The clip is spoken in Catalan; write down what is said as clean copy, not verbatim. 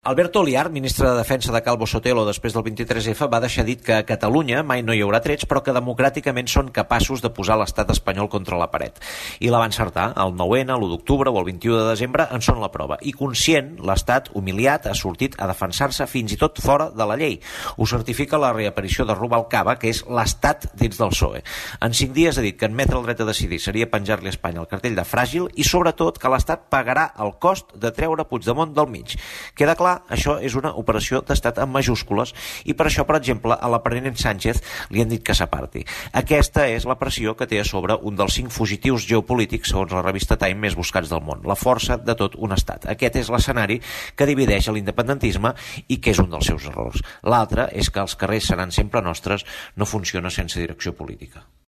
Alberto Oliar, ministre de Defensa de Calvo Sotelo després del 23F, va deixar dit que a Catalunya mai no hi haurà trets, però que democràticament són capaços de posar l'estat espanyol contra la paret. I la va encertar. El 9-N, l'1 d'octubre o el 21 de desembre en són la prova. I conscient, l'estat, humiliat, ha sortit a defensar-se fins i tot fora de la llei. Ho certifica la reaparició de Rubalcaba, que és l'estat dins del PSOE. En 5 dies ha dit que admetre el dret a decidir seria penjar-li a Espanya el cartell de fràgil i, sobretot, que l'estat pagarà el cost de treure Puigdemont del mig. Queda clar, això és una operació d'estat en majúscules i per això, per exemple, a l'aprenent Sánchez li han dit que s'aparti. Aquesta és la pressió que té a sobre un dels 5 fugitius geopolítics, segons la revista Time, més buscats del món, la força de tot un estat. Aquest és l'escenari que divideix l'independentisme i que és un dels seus errors. L'altre és que els carrers seran sempre nostres no funciona sense direcció política.